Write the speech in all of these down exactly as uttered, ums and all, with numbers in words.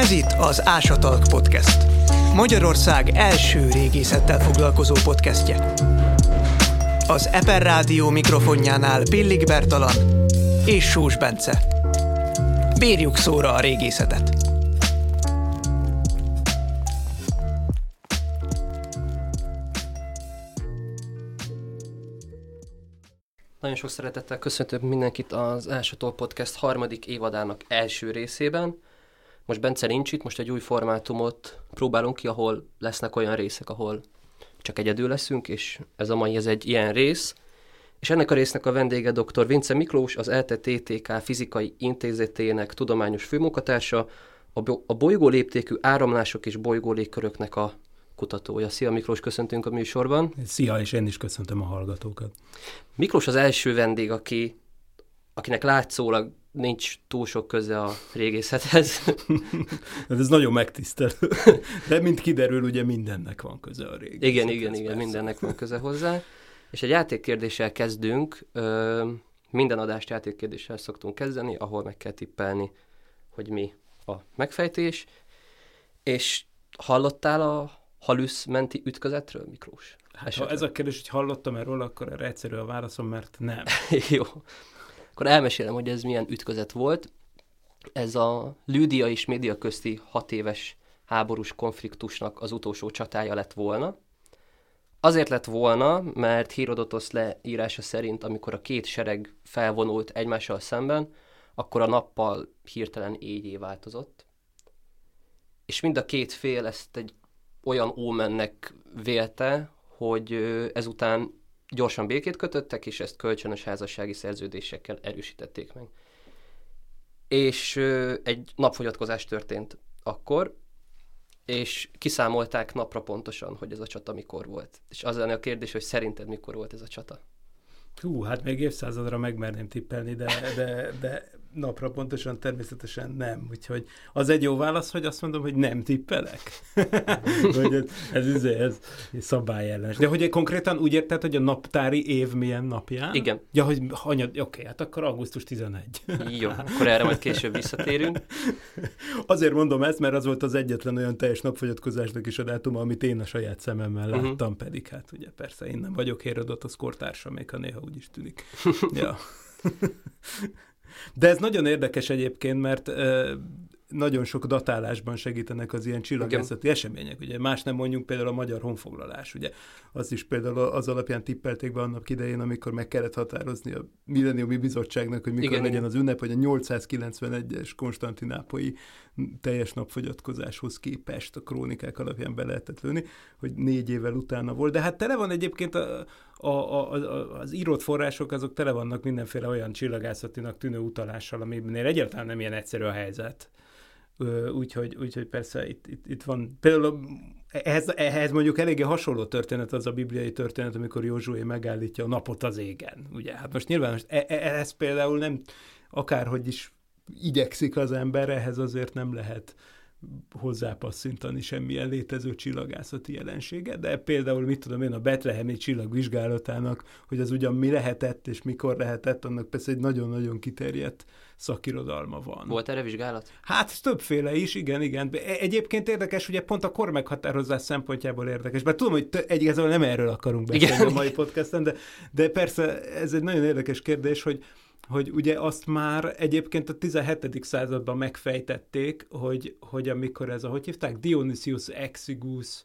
Ez itt az Ásatalk Podcast. Magyarország első régészettel foglalkozó podcastje. Az Eper Rádió mikrofonjánál Pillik Bertalan és Sós Bence. Bírjuk szóra a régészetet! Nagyon sok szeretettel köszöntök mindenkit az Ásatalk Podcast harmadik évadának első részében. Most Bence nincs itt, most egy új formátumot próbálunk ki, ahol lesznek olyan részek, ahol csak egyedül leszünk, és ez a mai ez egy ilyen rész. És ennek a résznek a vendége dr. Vince Miklós, az E L T E T T K Fizikai Intézetének tudományos főmunkatársa, a bolygóléptékű áramlások és bolygólégköröknek a kutatója. Szia Miklós, köszöntünk a műsorban. Szia, és én is köszöntöm a hallgatókat. Miklós az első vendég, aki, akinek látszólag nincs túl sok köze a régészethez. Ez nagyon megtisztelő. De mint kiderül, ugye mindennek van köze a régészethez. Igen, igen, igen, mindennek van köze hozzá. És egy játékkérdéssel kezdünk. Minden adást játékkérdéssel szoktunk kezdeni, ahol meg kell tippelni, hogy mi a megfejtés. És hallottál a Halusz menti ütközetről, Miklós? Hát, ha ez a kérdés, hogy hallottam erről, akkor erre egyszerű a válaszom, mert nem. Jó. Akkor elmesélem, hogy ez milyen ütközet volt. Ez a Lüdia és Média közti hat éves háborús konfliktusnak az utolsó csatája lett volna. Azért lett volna, mert Hérodotosz leírása szerint, amikor a két sereg felvonult egymással szemben, akkor a nappal hirtelen égyé változott. És mind a két fél ezt egy olyan ómennek vélte, hogy ezután gyorsan békét kötöttek, és ezt kölcsönös házassági szerződésekkel erősítették meg. És egy napfogyatkozás történt akkor, és kiszámolták napra pontosan, hogy ez a csata mikor volt. És az lenne a kérdés, hogy szerinted mikor volt ez a csata? Hú, hát még évszázadra megmerném tippelni, de, de, de napra pontosan természetesen nem. Úgyhogy az egy jó válasz, hogy azt mondom, hogy nem tippelek. Hogy ez, ez, ez, ez szabályellenes. De hogy konkrétan úgy érted, hogy a naptári év milyen napján? Igen. Ja, hogy hanyad, oké, okay, hát akkor augusztus tizenegy. Jó, akkor erre majd később visszatérünk. Azért mondom ezt, mert az volt az egyetlen olyan teljes napfogyatkozásnak is a dátuma, amit én a saját szememmel láttam, uh-huh. pedig hát ugye persze én nem vagyok Hérodotosz kortársa, még ha néha úgy is tűnik. Ja. De ez nagyon érdekes egyébként, mert uh, nagyon sok datálásban segítenek az ilyen csillagászati Igen. események. Ugye más nem mondjuk például a magyar honfoglalás. Ugye az is például az alapján tippelték be annak idején, amikor meg kellett határozni a Milleniumi Bizottságnak, hogy mikor Igen. legyen az ünnep, hogy a nyolcszázkilencvenegyes konstantinápolyi teljes napfogyatkozáshoz képest a krónikák alapján be lehetett lőni, hogy négy évvel utána volt. De hát tele van egyébként a, a, a, a, az írott források, azok tele vannak mindenféle olyan csillagászatinak tűnő utalással, aminél egyáltalán nem ilyen egyszerű a helyzet. Úgyhogy, úgyhogy persze itt, itt, itt van, például ehhez, ehhez mondjuk eléggé hasonló történet az a bibliai történet, amikor Józsué megállítja a napot az égen. Ugye, hát most nyilván most e, e, ez például nem, akárhogy is igyekszik az ember, ehhez azért nem lehet hozzápasszintani semmilyen létező csillagászati jelenséget, de például, mit tudom én, a betlehemi csillag vizsgálatának, hogy az ugyan mi lehetett és mikor lehetett, annak persze egy nagyon-nagyon kiterjedt szakirodalma van. Volt erre vizsgálat? Hát többféle is, igen, igen. Egyébként érdekes, ugye pont a kormeghatározás szempontjából érdekes, bár tudom, hogy t- egyébként nem erről akarunk beszélni igen. a mai podcasten, de, de persze ez egy nagyon érdekes kérdés, hogy hogy ugye azt már egyébként a tizenhetedik században megfejtették, hogy, hogy amikor ez a, hogy hívták, Dionysius Exiguus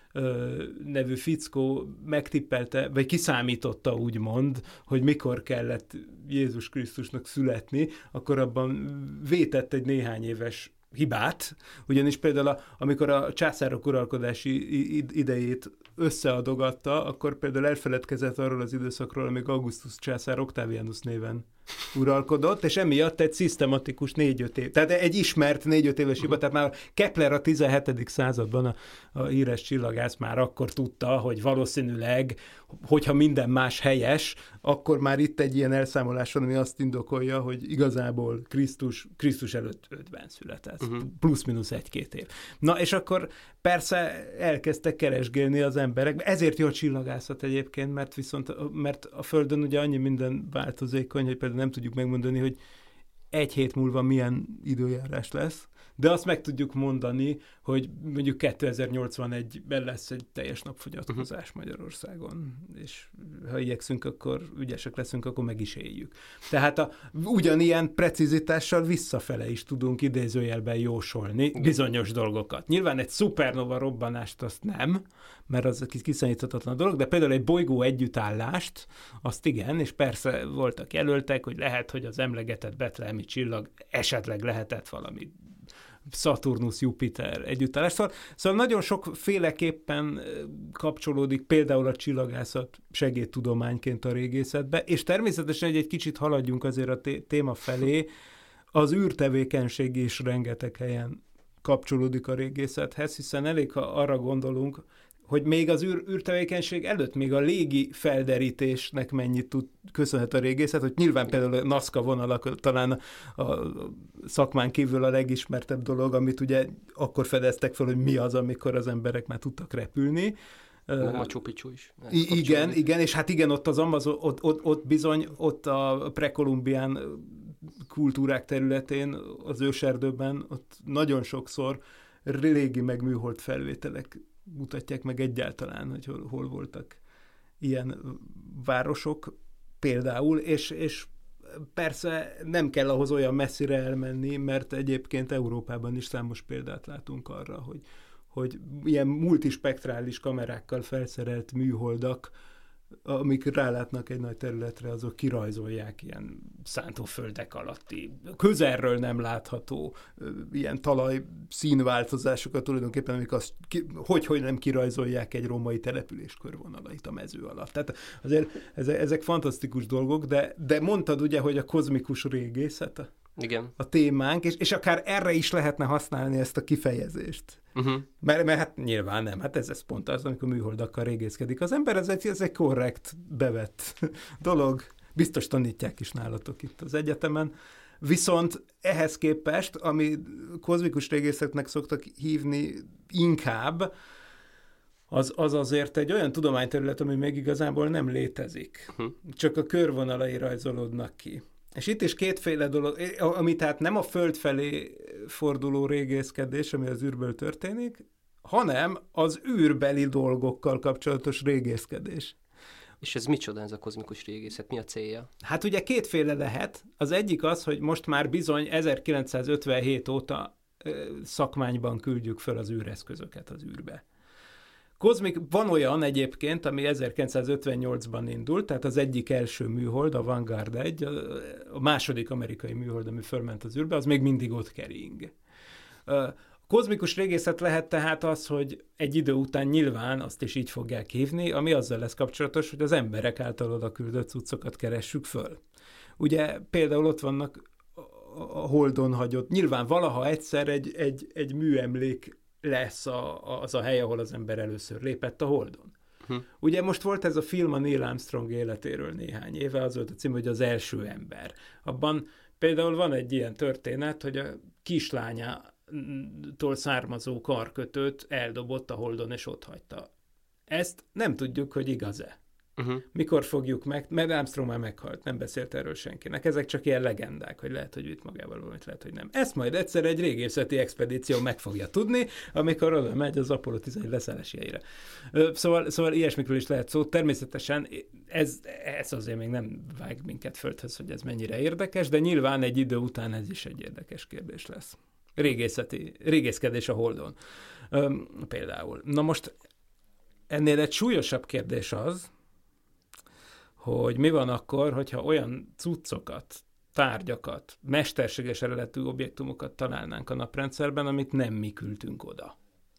ö, nevű fickó megtippelte, vagy kiszámította úgymond, hogy mikor kellett Jézus Krisztusnak születni, akkor abban vétett egy néhány éves hibát, ugyanis például a, amikor a császárok uralkodási idejét összeadogatta, akkor például elfeledkezett arról az időszakról, amíg Augustus császár Octavianus néven uralkodott, és emiatt egy szisztematikus négy-öt év, tehát egy ismert négy-öt éves hiba, tehát már Kepler a tizenhetedik században a, a híres csillagász már akkor tudta, hogy valószínűleg, hogyha minden más helyes, akkor már itt egy ilyen elszámolás van, ami azt indokolja, hogy igazából Krisztus, Krisztus előtt ötven született, uh-huh. plusz-minusz egy-két év. Na, és akkor persze elkezdtek keresgélni az emberek, ezért jó a csillagászat egyébként, mert viszont, mert a Földön ugye annyi minden változékony, hogy például nem tudjuk megmondani, hogy egy hét múlva milyen időjárás lesz, de azt meg tudjuk mondani, hogy mondjuk kétezer-nyolcvanegyben lesz egy teljes napfogyatkozás uh-huh. Magyarországon, és ha igyekszünk, akkor ügyesek leszünk, akkor meg is éljük. Tehát a, ugyanilyen precizitással visszafele is tudunk idézőjelben jósolni uh-huh. bizonyos dolgokat. Nyilván egy szupernova robbanást azt nem, mert az kiszámíthatatlan dolog, de például egy bolygó együttállást, azt igen, és persze voltak jelöltek, hogy lehet, hogy az emlegetett betlehemi csillag esetleg lehetett valami Szaturnusz-Jupiter együttállás. Szóval, szóval nagyon sokféleképpen kapcsolódik például a csillagászat segédtudományként a régészetbe, és természetesen egy, egy kicsit haladjunk azért a té- téma felé, az űrtevékenység is rengeteg helyen kapcsolódik a régészethez, hiszen elég, ha arra gondolunk, hogy még az űr, űrtevékenység előtt, még a légi felderítésnek mennyit tud köszönhet a régészet, hogy nyilván például a NASCA vonalak talán a, a szakmán kívül a legismertebb dolog, amit ugye akkor fedeztek fel, hogy mi az, amikor az emberek már tudtak repülni. A Machu Picchu is. I- igen, igen, és hát igen, ott az Amazon, ott, ott, ott bizony, ott a prekolumbián kultúrák területén, az őserdőben, ott nagyon sokszor légi meg műhold felvételek mutatják meg egyáltalán, hogy hol, hol voltak ilyen városok például, és, és persze nem kell ahhoz olyan messzire elmenni, mert egyébként Európában is számos példát látunk arra, hogy, hogy ilyen multispektrális kamerákkal felszerelt műholdak, amik rálátnak egy nagy területre, azok kirajzolják ilyen szántóföldek alatti, közelről nem látható ilyen talaj színváltozásokat tulajdonképpen, amik azt, hogy, hogy nem kirajzolják egy római település körvonalait a mező alatt. Tehát azért ezek, ezek fantasztikus dolgok, de, de mondtad ugye, hogy a kozmikus régészet a, igen. a témánk, és, és akár erre is lehetne használni ezt a kifejezést. Uh-huh. Mert, mert hát nyilván nem, hát ez, ez pont az, amikor műholdakkal régészkedik az ember, ez egy, ez egy korrekt, bevett dolog. Biztos tanítják is nálatok itt az egyetemen. Viszont ehhez képest, ami kozmikus régészetnek szoktak hívni inkább, az, az azért egy olyan tudományterület, ami még igazából nem létezik. Uh-huh. Csak a körvonalai rajzolódnak ki. És itt is kétféle dolog, ami tehát nem a föld felé forduló régészkedés, ami az űrből történik, hanem az űrbeli dolgokkal kapcsolatos régészkedés. És ez micsoda, ez a kozmikus régészet? Mi a célja? Hát ugye kétféle lehet. Az egyik az, hogy most már bizony ezerkilencszázötvenhét óta szakmányban küldjük föl az űreszközöket az űrbe. Kozmik, van olyan egyébként, ami ezerkilencszázötvennyolcban indult, tehát az egyik első műhold, a Vanguard egy, a második amerikai műhold, ami fölment az űrbe, az még mindig ott kering. A kozmikus régészet lehet tehát az, hogy egy idő után nyilván azt is így fogják hívni, ami azzal lesz kapcsolatos, hogy az emberek által oda küldött cuccokat keressük föl. Ugye például ott vannak a Holdon hagyott, nyilván valaha egyszer egy, egy, egy műemlék lesz a, az a hely, ahol az ember először lépett a Holdon. Hm. Ugye most volt ez a film a Neil Armstrong életéről néhány éve, az volt a cím, hogy az első ember. Abban például van egy ilyen történet, hogy a kislányától származó karkötőt eldobott a Holdon, és ott hagyta. Ezt nem tudjuk, hogy igaz-e. Uh-huh. Mikor fogjuk meg, mert Armstrong már meghalt, nem beszélt erről senkinek. Ezek csak ilyen legendák, hogy lehet, hogy vitt magával valamit, lehet, hogy nem. Ezt majd egyszer egy régészeti expedíció meg fogja tudni, amikor oda megy az Apollo tizenegy leszállásiaira. Szóval, szóval ilyesmikről is lehet szó. Természetesen ez, ez azért még nem vág minket földhöz, hogy ez mennyire érdekes, de nyilván egy idő után ez is egy érdekes kérdés lesz. Régészeti, régészkedés a Holdon. Üm, például. Na most ennél egy súlyosabb kérdés az, hogy mi van akkor, hogyha olyan cuccokat, tárgyakat, mesterséges eredetű objektumokat találnánk a naprendszerben, amit nem mi küldtünk oda.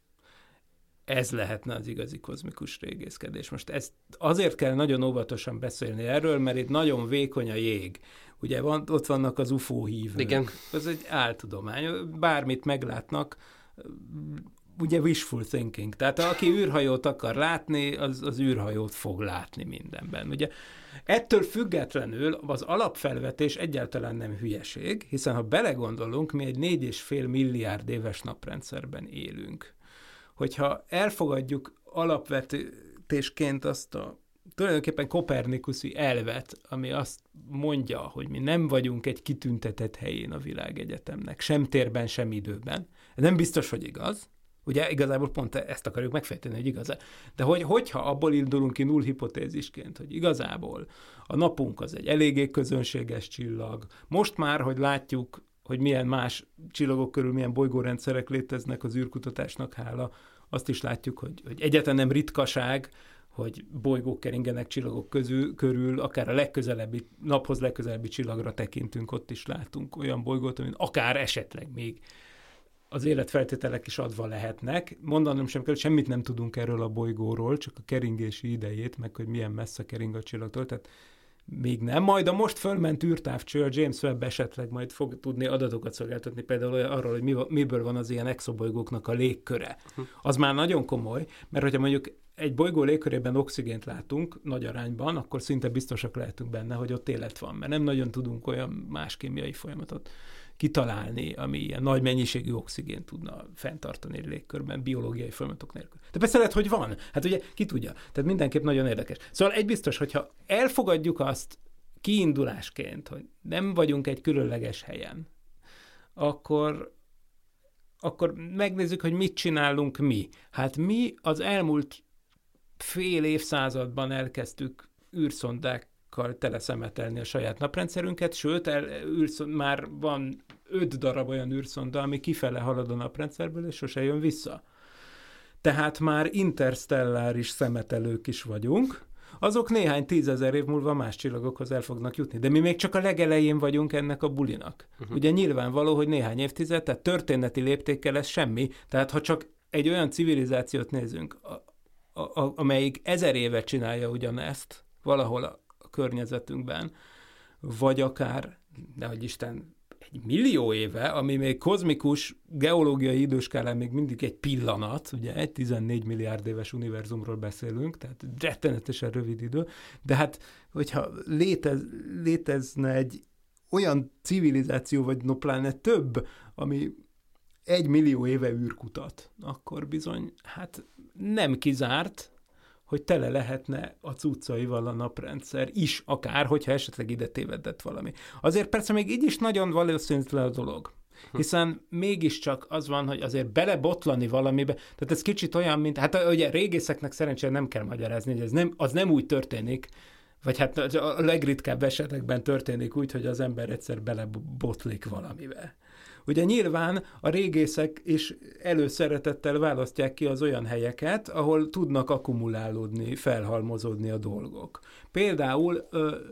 Ez lehetne az igazi kozmikus régészkedés. Most ezt azért kell nagyon óvatosan beszélni erről, mert itt nagyon vékony a jég. Ugye van, ott vannak az u f o hívők. Igen. Ez egy áltudomány. Bármit meglátnak, ugye wishful thinking. Tehát aki űrhajót akar látni, az, az űrhajót fog látni mindenben. Ugye ettől függetlenül az alapfelvetés egyáltalán nem hülyeség, hiszen ha belegondolunk, mi egy négy és fél milliárd éves naprendszerben élünk. Hogyha elfogadjuk alapvetésként azt a tulajdonképpen kopernikuszi elvet, ami azt mondja, hogy mi nem vagyunk egy kitüntetett helyén a világegyetemnek, sem térben, sem időben. Ez nem biztos, hogy igaz. Ugye igazából pont ezt akarjuk megfejteni, hogy igaz-e. De hogy, hogyha abból indulunk ki null hipotézisként, hogy igazából a napunk az egy eléggé közönséges csillag, most már, hogy látjuk, hogy milyen más csillagok körül milyen bolygórendszerek léteznek az űrkutatásnak hála, azt is látjuk, hogy, hogy egyáltalán nem ritkaság, hogy bolygók keringenek csillagok közül, körül, akár a legközelebbi, naphoz legközelebbi csillagra tekintünk, ott is látunk olyan bolygót, amin akár esetleg még az életfeltételek is adva lehetnek. Mondanom sem kell, semmit nem tudunk erről a bolygóról, csak a keringési idejét, meg hogy milyen messze kering a csillagtól, tehát még nem. Majd a most fölment űrtávcső, a James Webb esetleg majd fog tudni adatokat szolgáltatni, például arról, hogy mi, miből van az ilyen exobolygóknak a légköre. Az már nagyon komoly, mert hogyha mondjuk egy bolygó légkörében oxigént látunk nagy arányban, akkor szinte biztosak lehetünk benne, hogy ott élet van, mert nem nagyon tudunk olyan más kémiai folyamatot kitalálni, ami ilyen nagy mennyiségű oxigént tudna fenntartani egy légkörben, biológiai folyamatok nélkül. De persze lehet, hogy van. Hát ugye ki tudja. Tehát mindenképp nagyon érdekes. Szóval egy biztos, hogyha elfogadjuk azt kiindulásként, hogy nem vagyunk egy különleges helyen, akkor, akkor megnézzük, hogy mit csinálunk mi. Hát mi az elmúlt fél évszázadban elkezdtük űrszondákkal teleszemetelni a saját naprendszerünket, sőt, el, űrszond, már van öt darab olyan űrszonda, ami kifele halad a naprendszerből, és sose jön vissza. Tehát már interstelláris szemetelők is vagyunk, azok néhány tízezer év múlva más csillagokhoz el fognak jutni. De mi még csak a legelején vagyunk ennek a bulinak. Uh-huh. Ugye nyilvánvaló, hogy néhány évtized, tehát történeti léptékkel ez semmi. Tehát ha csak egy olyan civilizációt nézünk, a, a, a, amelyik ezer éve csinálja ugyanezt valahol a, a környezetünkben, vagy akár, nehogy Isten, egy millió éve, ami még kozmikus, geológiai időskálán még mindig egy pillanat, ugye egy tizennégy milliárd éves univerzumról beszélünk, tehát rettenetesen rövid idő, de hát, hogyha létez, létezne egy olyan civilizáció, vagy no pláne több, ami egy millió éve űrkutat, akkor bizony, hát nem kizárt, hogy tele lehetne a cuccaival a naprendszer is, akár, hogyha esetleg ide tévedett valami. Azért persze még így is nagyon valószínűtlen a dolog. Hiszen mégiscsak az van, hogy azért belebotlani valamibe, tehát ez kicsit olyan, mint, hát ugye régészeknek szerencsére nem kell magyarázni, hogy ez nem, az nem úgy történik, vagy hát a legritkább esetekben történik úgy, hogy az ember egyszer belebotlik valamibe. Ugye nyilván a régészek is előszeretettel választják ki az olyan helyeket, ahol tudnak akkumulálódni, felhalmozódni a dolgok. Például,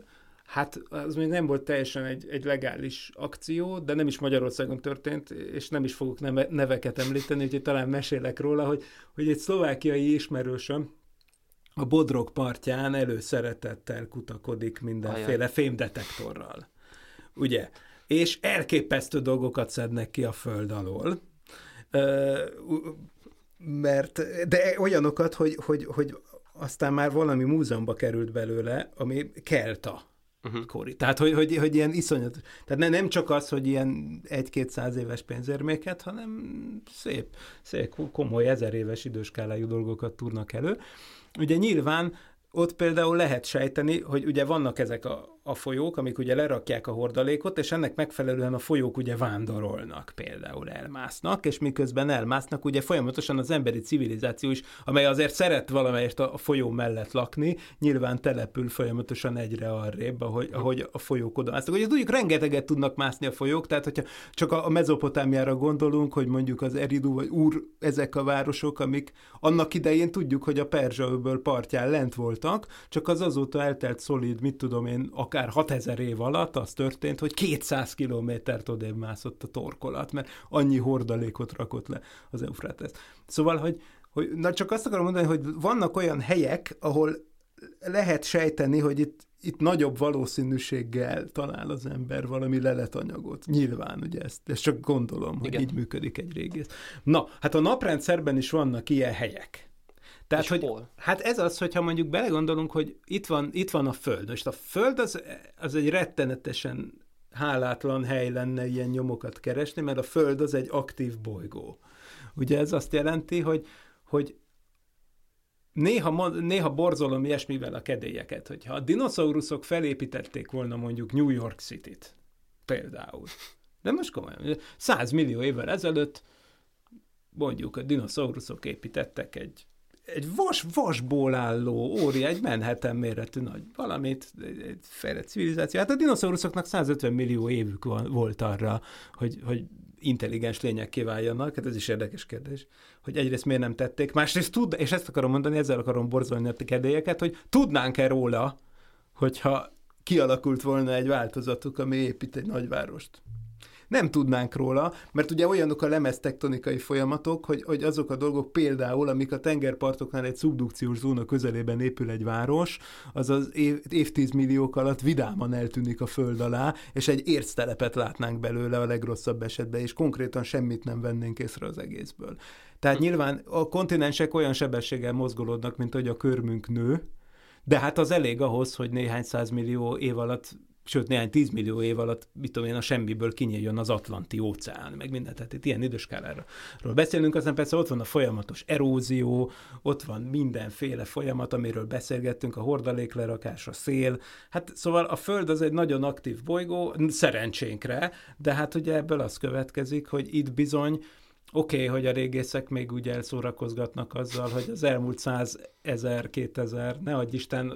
hát az még nem volt teljesen egy, egy legális akció, de nem is Magyarországon történt, és nem is fogok neve, neveket említeni, úgyhogy talán mesélek róla, hogy, hogy egy szlovákiai ismerősöm a Bodrog partján előszeretettel kutakodik mindenféle Ajaj. fémdetektorral. Ugye? És elképesztő dolgokat szednek ki a föld alól, mert, de olyanokat, hogy, hogy, hogy aztán már valami múzeumba került belőle, ami kelta uh-huh. kori. Tehát, hogy, hogy, hogy ilyen iszonyat. Tehát nem csak az, hogy ilyen egy-kétszáz éves pénzérméket, hanem szép, szép, komoly ezer éves időskálájú dolgokat tudnak elő. Ugye nyilván ott például lehet sejteni, hogy ugye vannak ezek a, a folyók, amik ugye lerakják a hordalékot, és ennek megfelelően a folyók ugye vándorolnak, például elmásznak, és miközben elmásznak, ugye folyamatosan az emberi civilizáció is, amely azért szeret valamelyest a folyó mellett lakni, nyilván települ folyamatosan egyre arrébb, ahogy, ahogy a folyók oda másznak. Ugye tudjuk, rengeteget tudnak mászni a folyók, tehát hogyha csak a Mezopotámiára gondolunk, hogy mondjuk az Eridu vagy Ur, ezek a városok, amik annak idején tudjuk, hogy a Perzsa-öböl partján lent voltak, csak az azóta eltelt szolid, mit tudom én, akár hatezer év alatt az történt, hogy kétszáz kilométert odébb mászott a torkolat, mert annyi hordalékot rakott le az Eufrátesz. Szóval, hogy, hogy na csak azt akarom mondani, hogy vannak olyan helyek, ahol lehet sejteni, hogy itt, itt nagyobb valószínűséggel talál az ember valami leletanyagot. Nyilván, ugye ezt, ezt csak gondolom, hogy Igen. így működik egy régész. Na, hát a naprendszerben is vannak ilyen helyek. Tehát, hogy, hát ez az, hogyha mondjuk belegondolunk, hogy itt van, itt van a Föld. Most a Föld az, az egy rettenetesen hálátlan hely lenne ilyen nyomokat keresni, mert a Föld az egy aktív bolygó. Ugye ez azt jelenti, hogy, hogy, hogy vannak ezek a folyók, amik ugye lerakják a hordalékot, és ennek megfelelően a folyók ugye vándorolnak, például elmásznak, ugye. És elképesztő dolgokat szednek ki a föld alól. Ugye nyilván néha, néha borzolom ilyesmivel a kedélyeket, hogyha a dinoszauruszok felépítették volna mondjuk New York City-t, például. De most komolyan, száz millió évvel ezelőtt mondjuk a dinoszauruszok építettek egy, egy vas, vasból álló, óri, egy Manhattan méretű nagy valamit, egy fejlett civilizáció. Hát a dinoszauruszoknak százötven millió évük van, volt arra, hogy, hogy intelligens lényekké váljanak, hát ez is érdekes kérdés, hogy egyrészt miért nem tették, másrészt tud, és ezt akarom mondani, ezzel akarom borzolni a kedélyeket, hogy tudnánk-e róla, hogyha kialakult volna egy változatuk, ami épít egy nagyvárost. Nem tudnánk róla, mert ugye olyanok a lemeztektonikai folyamatok, hogy, hogy azok a dolgok például, amik a tengerpartoknál egy szubdukciós zóna közelében épül egy város, az az év, évtizmilliók alatt vidáman eltűnik a föld alá, és egy érctelepet látnánk belőle a legrosszabb esetben, és konkrétan semmit nem vennénk észre az egészből. Tehát nyilván a kontinensek olyan sebességgel mozgolódnak, mint hogy a körmünk nő, de hát az elég ahhoz, hogy néhány százmillió év alatt, sőt, néhány tízmillió év alatt, mit tudom én, a semmiből kinyíljon az Atlanti óceán, meg mindent, tehát itt ilyen időskáláról beszélünk, aztán persze ott van a folyamatos erózió, ott van mindenféle folyamat, amiről beszélgettünk, a hordaléklerakás, a szél, hát szóval a Föld az egy nagyon aktív bolygó, szerencsénkre, de hát ugye ebből az következik, hogy itt bizony oké, okay, hogy a régészek még úgy elszórakozgatnak azzal, hogy az elmúlt százezer, kétezer, ne adj Isten,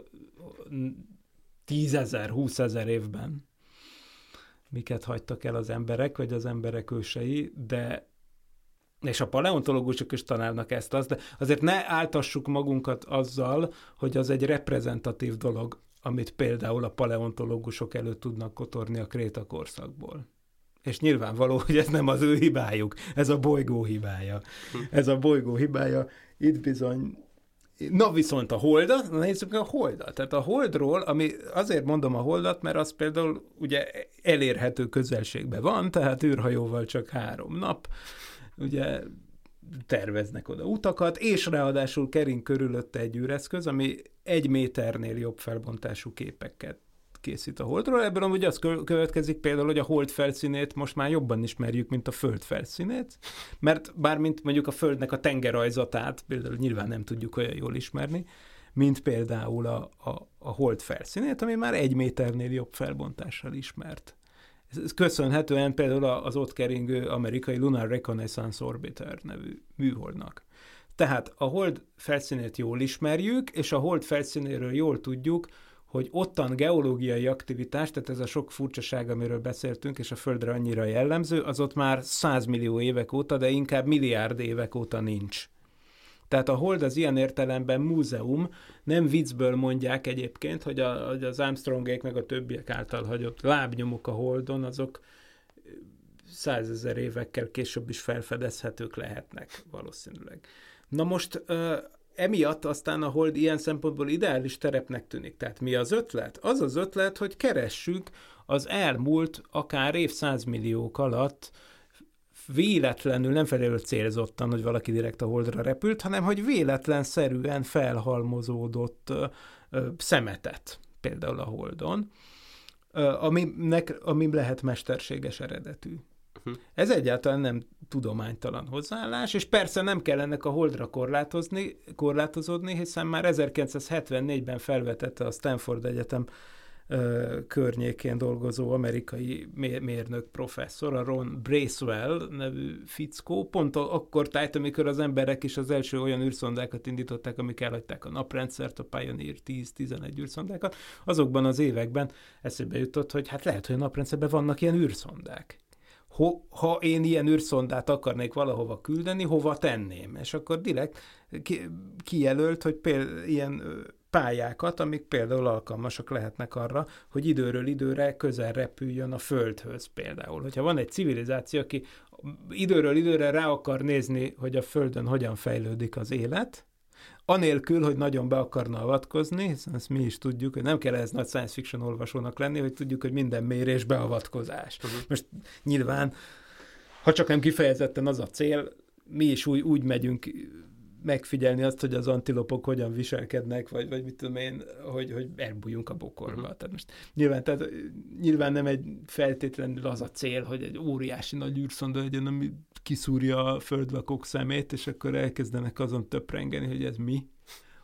tízezer, húszezer évben miket hagytak el az emberek, vagy az emberek ősei, de és a paleontológusok is tanálnak ezt, azt, de azért ne áltassuk magunkat azzal, hogy az egy reprezentatív dolog, amit például a paleontológusok előtt tudnak kotorni a kréta korszakból. És nyilvánvaló, hogy ez nem az ő hibájuk, ez a bolygó hibája. Ez a bolygó hibája, itt bizony. Na viszont a holdat, na nézzük a holdat. Tehát a holdról, ami azért mondom a holdat, mert az például ugye elérhető közelségben van, tehát űrhajóval csak három nap, ugye terveznek oda utakat, és ráadásul kering körülötte egy űreszköz, ami egy méternél jobb felbontású képeket készít a holdról. Ebből amúgy az következik például, hogy a hold felszínét most már jobban ismerjük, mint a föld felszínét, mert bármint mondjuk a földnek a tengerrajzatát például nyilván nem tudjuk olyan jól ismerni, mint például a, a, a hold felszínét, ami már egy méternél jobb felbontással ismert. Ez köszönhetően például az ott keringő amerikai Lunar Reconnaissance Orbiter nevű műholdnak. Tehát a hold felszínét jól ismerjük, és a hold felszínéről jól tudjuk, hogy ottan geológiai aktivitás, tehát ez a sok furcsaság, amiről beszéltünk, és a Földre annyira jellemző, az ott már százmillió évek óta, de inkább milliárd évek óta nincs. Tehát a hold az ilyen értelemben múzeum, nem viccből mondják egyébként, hogy, a, hogy az Armstrongék meg a többiek által hagyott lábnyomok a holdon, azok százezer évekkel később is felfedezhetők lehetnek valószínűleg. Na most emiatt aztán a hold ilyen szempontból ideális terepnek tűnik. Tehát mi az ötlet? Az az ötlet, hogy keressük az elmúlt akár évszázmilliók alatt véletlenül, nem felelőtt célzottan, hogy valaki direkt a holdra repült, hanem hogy véletlenszerűen felhalmozódott ö, ö, szemetet, például a holdon, ö, aminek, ami lehet mesterséges eredetű. Uh-huh. Ez egyáltalán nem tudománytalan hozzáállás, és persze nem kell ennek a holdra korlátozni, korlátozódni, hiszen már ezerkilencszázhetvennégyben felvetette a Stanford Egyetem ö, környékén dolgozó amerikai mérnök professzor, a Ron Bracewell nevű fickó, pont akkor tájt, amikor az emberek is az első olyan űrszondákat indították, amik elhagyták a naprendszert, a Pioneer tíz-tizenegy űrszondákat, azokban az években eszébe jutott, hogy hát lehet, hogy a naprendszerben vannak ilyen űrszondák. Ha én ilyen űrszondát akarnék valahova küldeni, hova tenném? És akkor direkt kijelölt, hogy például ilyen pályákat, amik például alkalmasak lehetnek arra, hogy időről időre közel repüljön a Földhöz például. Hogyha van egy civilizáció, aki időről időre rá akar nézni, hogy a Földön hogyan fejlődik az élet, anélkül, hogy nagyon be akarna avatkozni, hiszen ezt mi is tudjuk, hogy nem kell ez nagy science fiction olvasónak lenni, hogy tudjuk, hogy minden mérés beavatkozás. Uh-huh. Most nyilván, ha csak nem kifejezetten az a cél, mi is úgy, úgy megyünk megfigyelni azt, hogy az antilopok hogyan viselkednek, vagy, vagy mit tudom én, hogy, hogy elbújjunk a bokorba. Uh-huh. Tehát most nyilván, tehát nyilván nem egy feltétlenül az a cél, hogy egy óriási nagy űrszonda legyen, ami kiszúrja a földlakók szemét, és akkor elkezdenek azon töprengeni, hogy ez mi,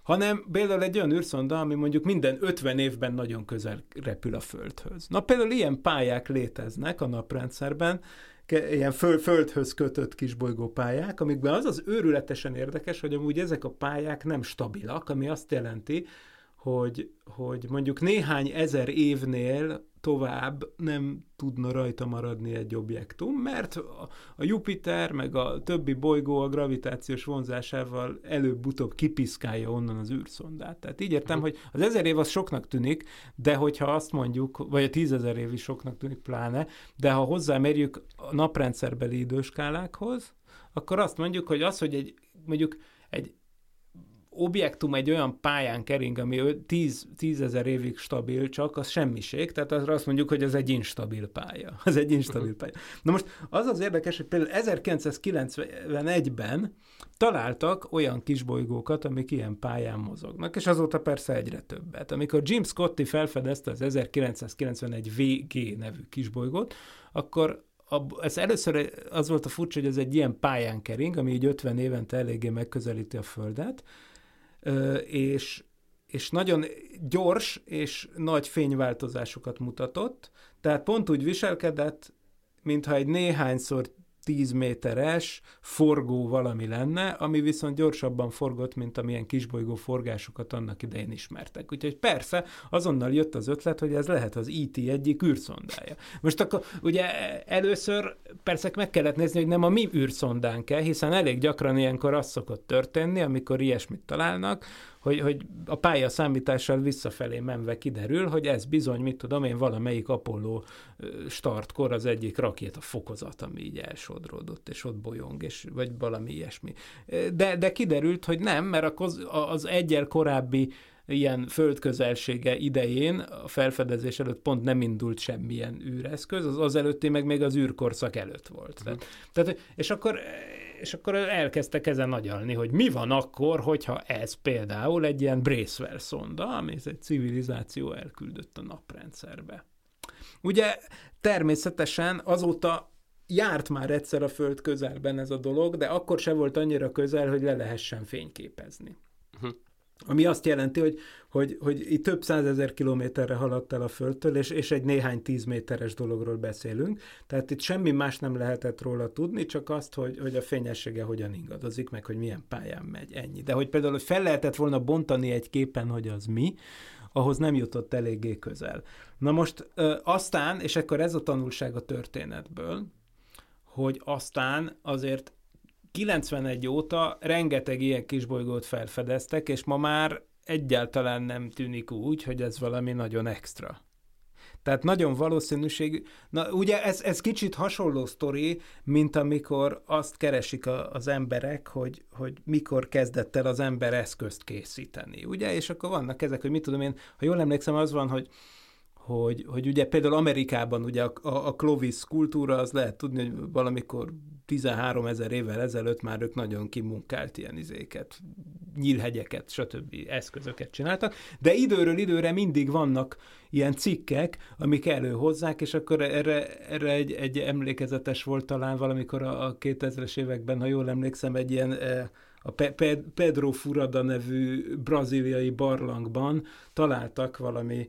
hanem például egy olyan űrszonda, ami mondjuk minden ötven évben nagyon közel repül a Földhöz. Na például ilyen pályák léteznek a naprendszerben, ilyen föl, földhöz kötött kisbolygó pályák, amikben az az őrületesen érdekes, hogy amúgy ezek a pályák nem stabilak, ami azt jelenti, hogy, hogy mondjuk néhány ezer évnél tovább nem tudna rajta maradni egy objektum, mert a Jupiter meg a többi bolygó a gravitációs vonzásával előbb-utóbb kipiszkálja onnan az űrszondát. Tehát így értem, hogy az ezer év az soknak tűnik, de hogyha azt mondjuk, vagy a tízezer év is soknak tűnik pláne, de ha hozzámérjük a naprendszerbeli időskálákhoz, akkor azt mondjuk, hogy az, hogy egy, mondjuk egy objektum egy olyan pályán kering, ami tízezer évig stabil csak, az semmiség, tehát azra azt mondjuk, hogy az egy instabil pálya. Az egy instabil pálya. Na most az az érdekes, hogy például ezerkilencszázkilencvenegyben találtak olyan kisbolygókat, amik ilyen pályán mozognak, és azóta persze egyre többet. Amikor Jim Scotty felfedezte az ezerkilencszázkilencvenegy vé gé nevű kisbolygót, akkor ez először az volt a furcsa, hogy ez egy ilyen pályán kering, ami így ötven évente eléggé megközelíti a Földet, és, és nagyon gyors és nagy fényváltozásokat mutatott, tehát pont úgy viselkedett, mintha egy néhányszor tíz méteres forgó valami lenne, ami viszont gyorsabban forgott, mint amilyen kisbolygó forgásokat annak idején ismertek. Úgyhogy persze azonnal jött az ötlet, hogy ez lehet az é té egyik űrszondája. Most akkor ugye először persze meg kellett nézni, hogy nem a mi űrszondánk-e, hiszen elég gyakran ilyenkor az szokott történni, amikor ilyesmit találnak, hogy, hogy a pálya számítással visszafelé menve kiderül, hogy ez bizony, mit tudom én, valamelyik Apollo startkor az egyik rakéta fokozat, ami így elsodródott, és ott bolyong, és, vagy valami ilyesmi. De, de kiderült, hogy nem, mert az egyel korábbi ilyen földközelsége idején, a felfedezés előtt pont nem indult semmilyen űreszköz, az, az előtti meg még az űrkorszak előtt volt. Mm. Tehát, tehát, és, akkor, és akkor elkezdtek ezen agyalni, hogy mi van akkor, hogyha ez például egy ilyen Bracewell szonda, ami egy civilizáció elküldött a naprendszerbe. Ugye természetesen azóta járt már egyszer a Föld közelben ez a dolog, de akkor se volt annyira közel, hogy le lehessen fényképezni. Uh-huh. Ami azt jelenti, hogy, hogy, hogy itt több százezer kilométerre haladt el a Földtől, és, és egy néhány tíz méteres dologról beszélünk. Tehát itt semmi más nem lehetett róla tudni, csak azt, hogy, hogy a fényessége hogyan ingadozik, meg hogy milyen pályán megy, ennyi. De hogy például, hogy fel lehetett volna bontani egy képen, hogy az mi, ahhoz nem jutott eléggé közel. Na most ö, aztán, és akkor ez a tanulság a történetből, hogy aztán azért kilencvenegy óta rengeteg ilyen kisbolygót felfedeztek, és ma már egyáltalán nem tűnik úgy, hogy ez valami nagyon extra. Tehát nagyon valószínűség, na ugye ez, ez kicsit hasonló sztori, mint amikor azt keresik a, az emberek, hogy, hogy mikor kezdett el az ember eszközt készíteni, ugye? És akkor vannak ezek, hogy mit tudom én, ha jól emlékszem, az van, hogy Hogy, hogy ugye például Amerikában ugye a, a, a Clovis kultúra, az lehet tudni, hogy valamikor tizenháromezer évvel ezelőtt már ők nagyon kimunkált ilyen izéket, nyílhegyeket, stb. Eszközöket csináltak, de időről időre mindig vannak ilyen cikkek, amik előhozzák, és akkor erre, erre egy, egy emlékezetes volt talán valamikor a, a kétezres években, ha jól emlékszem, egy ilyen a Pe- Pedro Furada nevű brazíliai barlangban találtak valami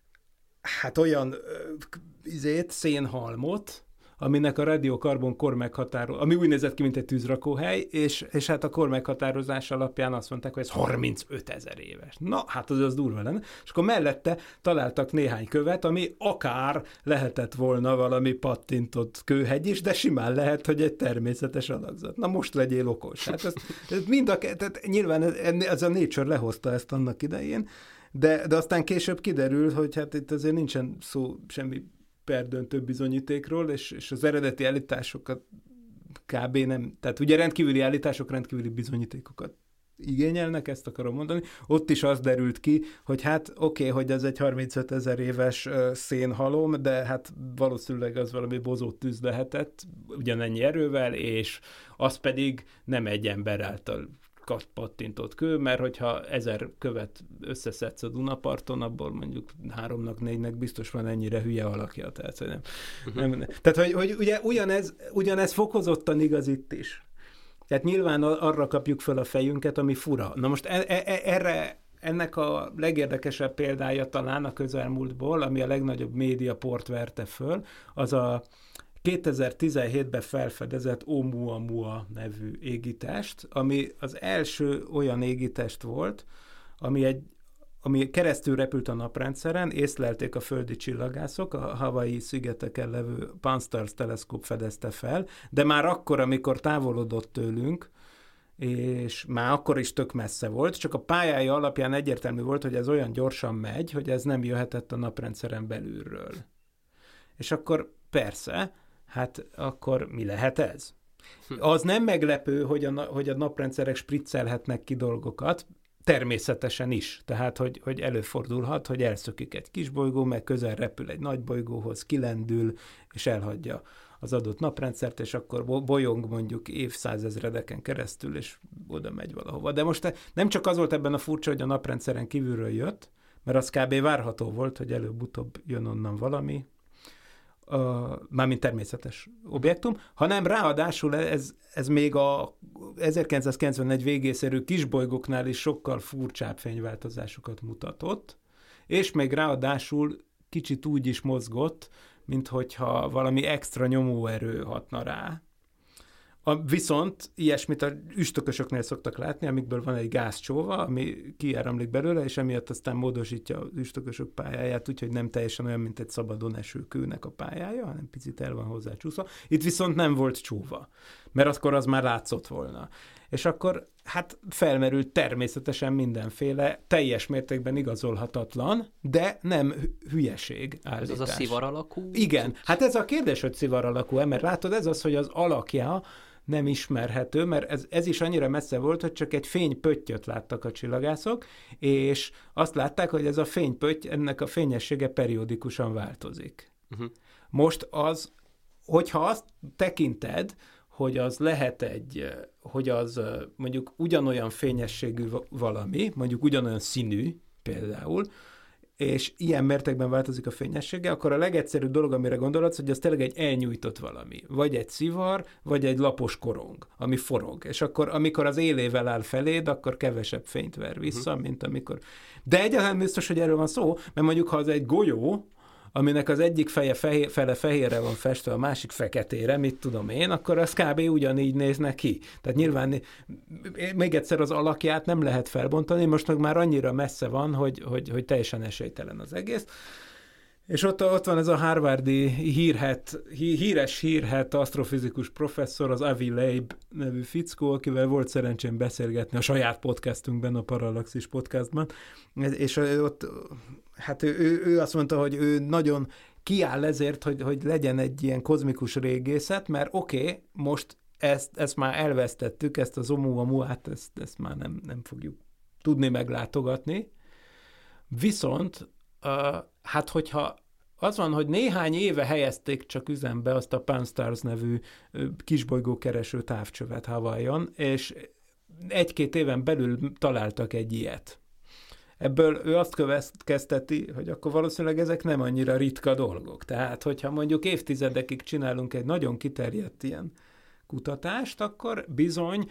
hát olyan izét, szénhalmot, aminek a radiokarbon kormeghatározás, ami úgy nézett ki, mint egy tűzrakóhely, és, és hát a kormeghatározás alapján azt mondták, hogy ez harmincötezer éves. Na, hát az az durva lenne. És akkor mellette találtak néhány követ, ami akár lehetett volna valami pattintott kőhegy is, de simán lehet, hogy egy természetes alakzat. Na most legyél okos. Hát ez, ez mind a, tehát nyilván ez, ez a Nature lehozta ezt annak idején, De, de aztán később kiderül, hogy hát itt azért nincsen szó semmi perdöntő bizonyítékról, és, és az eredeti állításokat kb. Nem, tehát ugye rendkívüli állítások rendkívüli bizonyítékokat igényelnek, ezt akarom mondani. Ott is az derült ki, hogy hát oké, okay, hogy ez egy harmincötezer éves uh, szénhalom, de hát valószínűleg az valami bozót tűz lehetett, ugyanennyi erővel, és az pedig nem egy ember által pattintott kő, mert hogyha ezer követ összeszedsz a Dunaparton, abból mondjuk háromnak, négynek biztos van ennyire hülye alakja. Tehát, hogy, nem, uh-huh. nem, tehát, hogy, hogy ugye ugyanez, ugyanez fokozottan igaz itt is. Tehát nyilván arra kapjuk föl a fejünket, ami fura. Na most e- e- erre, ennek a legérdekesebb példája talán a közelmúltból, ami a legnagyobb médiaport verte föl, az a kétezer-tizenhétben felfedezett Oumuamua nevű égitest, ami az első olyan égitest volt, ami, egy, ami keresztül repült a naprendszeren, észlelték a földi csillagászok, a Hawaii szigeteken levő Pan-STARRS teleszkóp fedezte fel, de már akkor, amikor távolodott tőlünk, és már akkor is tök messze volt, csak a pályája alapján egyértelmű volt, hogy ez olyan gyorsan megy, hogy ez nem jöhetett a naprendszeren belülről. És akkor persze, hát akkor mi lehet ez? Az nem meglepő, hogy a, hogy a naprendszerek spriccelhetnek ki dolgokat, természetesen is. Tehát, hogy, hogy előfordulhat, hogy elszökik egy kis bolygó, meg közel repül egy nagy bolygóhoz, kilendül, és elhagyja az adott naprendszert, és akkor bolyong mondjuk évszázezredeken keresztül, és oda megy valahova. De most nem csak az volt ebben a furcsa, hogy a naprendszeren kívülről jött, mert az kb. Várható volt, hogy előbb-utóbb jön onnan valami, uh, mármint természetes objektum, hanem ráadásul ez, ez még a ezerkilencszázkilencvenegy végészerű kisbolygóknál is sokkal furcsább fényváltozásokat mutatott, és még ráadásul kicsit úgy is mozgott, mint hogyha valami extra nyomóerő hatna rá. A, viszont ilyesmit a üstökösöknél szoktak látni, amikből van egy gázcsóva, ami kiáramlik belőle, és emiatt aztán módosítja az üstökösök pályáját, úgyhogy nem teljesen olyan, mint egy szabadon eső kőnek a pályája, hanem picit el van hozzá csúszva. Itt viszont nem volt csóva, mert akkor az már látszott volna. És akkor hát felmerült természetesen mindenféle, teljes mértékben igazolhatatlan, de nem hülyeség állítás. Ez az a szivar alakú? Igen, hát ez a kérdés, hogy szivar alakú-e, mert látod, ez az, hogy az alakja nem ismerhető, mert ez, ez is annyira messze volt, hogy csak egy fénypöttyöt láttak a csillagászok, és azt látták, hogy ez a fénypötty, ennek a fényessége periódikusan változik. Uh-huh. Most az, hogyha azt tekinted, hogy az lehet egy, hogy az mondjuk ugyanolyan fényességű valami, mondjuk ugyanolyan színű például, és ilyen mértékben változik a fényessége, akkor a legegyszerűbb dolog, amire gondolodsz, hogy az tényleg egy elnyújtott valami. Vagy egy szivar, vagy egy lapos korong, ami forog. És akkor, amikor az élével áll feléd, akkor kevesebb fényt ver vissza, uh-huh. mint amikor... De egyáltalán biztos, hogy erről van szó, mert mondjuk, ha az egy golyó, aminek az egyik feje fehér, fele fehérre van festve, a másik feketére, mit tudom én, akkor az kb. Ugyanígy néznek ki. Tehát nyilván még egyszer az alakját nem lehet felbontani, most meg már annyira messze van, hogy, hogy, hogy teljesen esélytelen az egész. És ott, ott van ez a harvardi hírhet, hí, híres hírhet asztrofizikus professzor, az Avi Leib nevű fickó, akivel volt szerencsém beszélgetni a saját podcastunkban, a Parallaxis podcastban, és ott hát ő, ő, ő azt mondta, hogy ő nagyon kiáll ezért, hogy, hogy legyen egy ilyen kozmikus régészet, mert oké, okay, most ezt, ezt már elvesztettük, ezt az Oumuamuát, ezt, ezt már nem, nem fogjuk tudni meglátogatni. Viszont, uh, hát hogyha az van, hogy néhány éve helyezték csak üzembe azt a Pan-STARRS nevű uh, kisbolygókereső távcsövet Hawaiion, és egy-két éven belül találtak egy ilyet. Ebből ő azt következteti, hogy akkor valószínűleg ezek nem annyira ritka dolgok. Tehát, hogyha mondjuk évtizedekig csinálunk egy nagyon kiterjedt ilyen kutatást, akkor bizony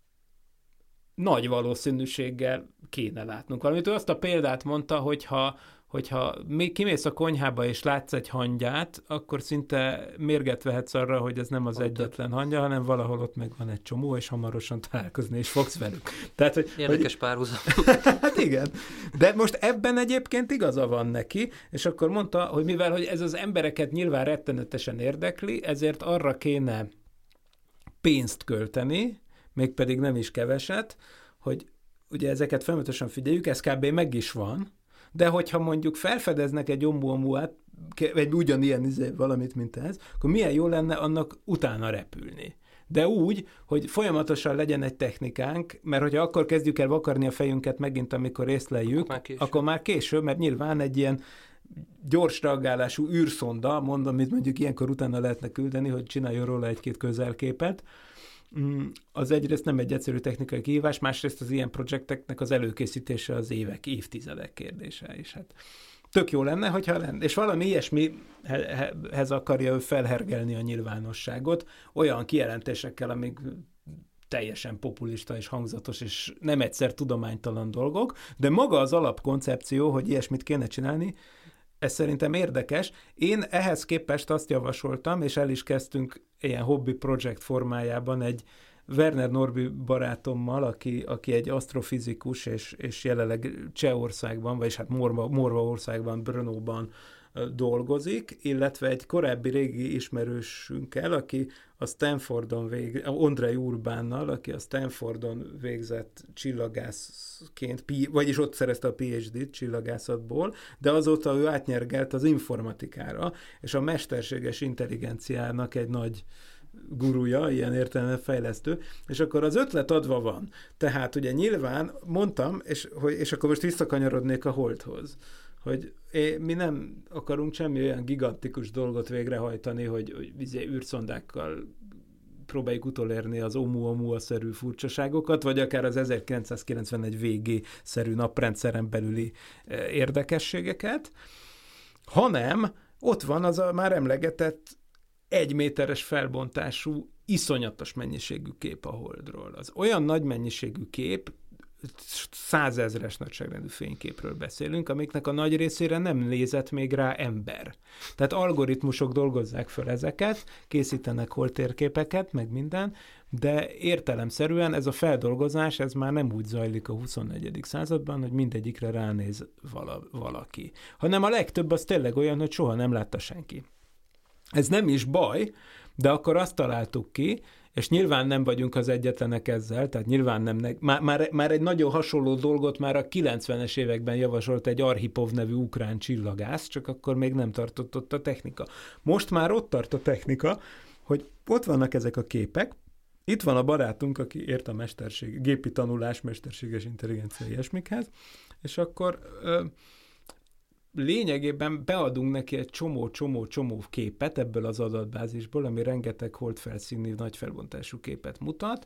nagy valószínűséggel kéne látnunk valamit. Ő azt a példát mondta, hogyha, hogyha még kimész a konyhába és látsz egy hangyát, akkor szinte mérget vehetsz arra, hogy ez nem az Ott egyetlen hangya, hanem valahol ott meg van egy csomó, és hamarosan találkozni is fogsz velük. Tehát, hogy, Érdekes párhuzam. Hát igen. De most ebben egyébként igaza van neki, és akkor mondta, hogy mivel hogy ez az embereket nyilván rettenetesen érdekli, ezért arra kéne pénzt költeni, mégpedig nem is keveset, hogy ugye ezeket folyamatosan figyeljük, ez kb. Meg is van, de hogyha mondjuk felfedeznek egy Oumuamuát, egy ugyanilyen izé, valamit, mint ez, akkor milyen jó lenne annak utána repülni. De úgy, hogy folyamatosan legyen egy technikánk, mert hogyha akkor kezdjük el vakarni a fejünket megint, amikor észleljük, akkor már, akkor már később, mert nyilván egy ilyen gyors reagálású űrszonda, mondom, amit mondjuk ilyenkor utána lehetne küldeni, hogy csináljon róla egy-két közelképet, az egyrészt nem egy egyszerű technikai kihívás, másrészt az ilyen projekteknek az előkészítése az évek, évtizedek kérdése is. Hát tök jó lenne, hogyha lenne. És valami ilyesmihez akarja ő felhergelni a nyilvánosságot, olyan kijelentésekkel, amik teljesen populista és hangzatos, és nem egyszer tudománytalan dolgok, de maga az alapkoncepció, hogy ilyesmit kéne csinálni, ez szerintem érdekes. Én ehhez képest azt javasoltam, és el is kezdtünk ilyen hobby projekt formájában egy Werner Norby barátommal, aki, aki egy asztrofizikus, és, és jelenleg Csehországban, vagyis hát Morva, Morvaországban, Brnóban dolgozik, illetve egy korábbi régi ismerősünkkel, aki a Stanfordon végzett, Andrei Urbánnal, aki a Stanfordon végzett csillagászként, vagyis ott szerezte a pé há dét csillagászatból, de azóta ő átnyergelt az informatikára, és a mesterséges intelligenciának egy nagy gurúja, ilyen értelemben fejlesztő, és akkor az ötlet adva van. Tehát ugye nyilván mondtam, és, hogy, és akkor most visszakanyarodnék a Holdhoz, hogy é, mi nem akarunk semmi olyan gigantikus dolgot végrehajtani, hogy, hogy vizé űrszondákkal próbáljuk utolérni az Oumuamua-szerű furcsaságokat, vagy akár az ezerkilencszázkilencvenegy végé-szerű naprendszeren belüli érdekességeket, hanem ott van az a már emlegetett egy méteres felbontású, iszonyatos mennyiségű kép a Holdról. Az olyan nagy mennyiségű kép, százezres nagyságrendű fényképről beszélünk, amiknek a nagy részére nem nézett még rá ember. Tehát algoritmusok dolgozzák fel ezeket, készítenek holdtérképeket, meg minden, de értelemszerűen ez a feldolgozás, ez már nem úgy zajlik a huszonnegyedik században, hogy mindegyikre ránéz vala, valaki. Hanem a legtöbb az tényleg olyan, hogy soha nem látta senki. Ez nem is baj, de akkor azt találtuk ki, és nyilván nem vagyunk az egyetlenek ezzel, tehát nyilván nem, már, már, már egy nagyon hasonló dolgot már a kilencvenes években javasolt egy Arhipov nevű ukrán csillagász, csak akkor még nem tartott ott a technika. Most már ott tart a technika, hogy ott vannak ezek a képek, itt van a barátunk, aki ért a mesterség, gépi tanulás, mesterséges intelligencia ilyesmikhez, és akkor ö, lényegében beadunk neki egy csomó-csomó-csomó képet ebből az adatbázisból, ami rengeteg holdfelszínű, nagy felbontású képet mutat.